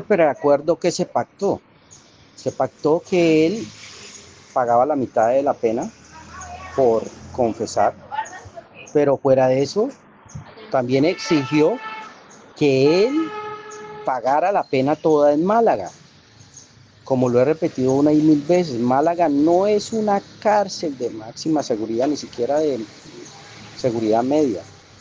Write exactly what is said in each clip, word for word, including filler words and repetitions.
preacuerdo que se pactó. Se pactó que él pagaba la mitad de la pena por confesar, pero fuera de eso, también exigió que él pagara la pena toda en Málaga. Como lo he repetido una y mil veces, Málaga no es una cárcel de máxima seguridad, ni siquiera de seguridad media.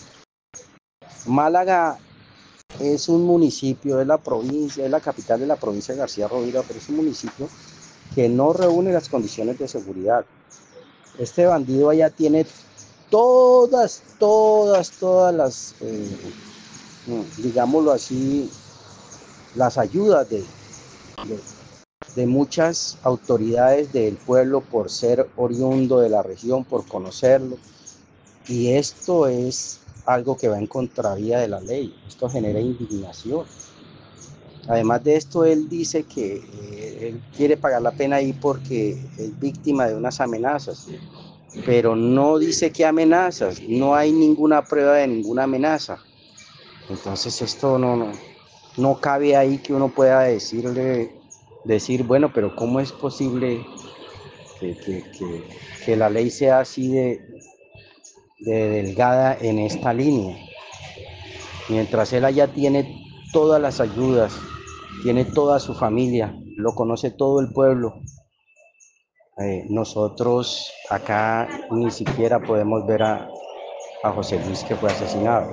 Málaga es un municipio, es la provincia, es la capital de la provincia de García Rovira, pero es un municipio que no reúne las condiciones de seguridad. Este bandido allá tiene todas, todas, todas las, eh, digámoslo así, las ayudas de, de, de muchas autoridades del pueblo por ser oriundo de la región, por conocerlo. Y esto es algo que va en contravía de la ley. Esto genera indignación. Además de esto, él dice que eh, él quiere pagar la pena ahí porque es víctima de unas amenazas, pero no dice qué amenazas, no hay ninguna prueba de ninguna amenaza. Entonces esto no, no, no cabe ahí que uno pueda decirle, decir, bueno, pero ¿cómo es posible que, que, que, que la ley sea así de, de delgada en esta línea? Mientras él allá tiene todas las ayudas, tiene toda su familia, lo conoce todo el pueblo. Eh, nosotros acá ni siquiera podemos ver a, a José Luis que fue asesinado.